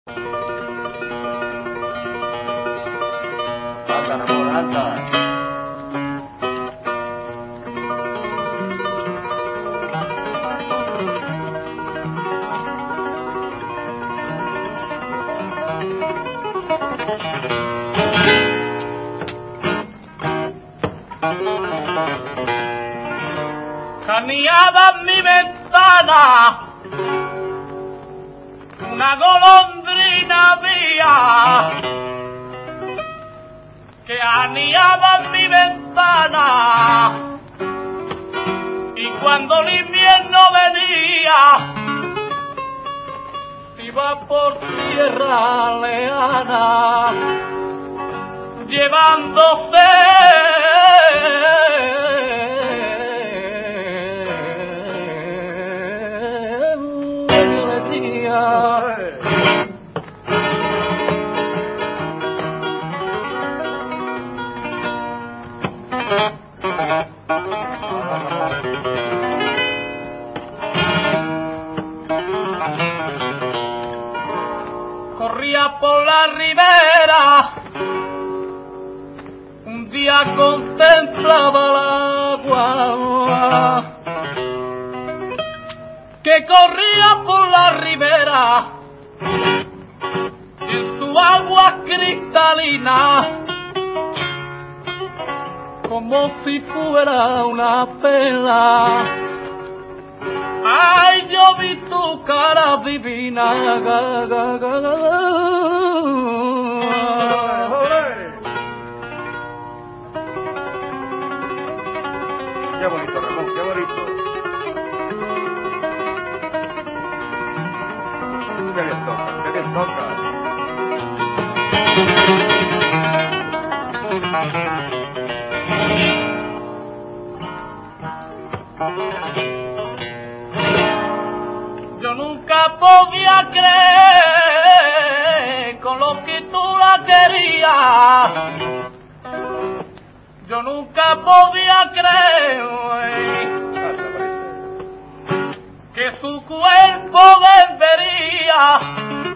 Anda, amor, anda. Caniada en mi ventana, una golondrina mía, que aniaba en mi ventana, y cuando el invierno venía, iba por tierra lejana, llevándose corría por la ribera, un día contemplaba el agua que corría por la ribera, y en su agua cristalina, como si fuera una pena. Ay, yo vi tu cara divina, ga, ga, ga, ga. Qué bonito, Ramón, qué bonito. Qué bien toca, qué bien toca. Yo nunca podía creer con lo que tú la querías. Yo nunca podía creer que su cuerpo vendería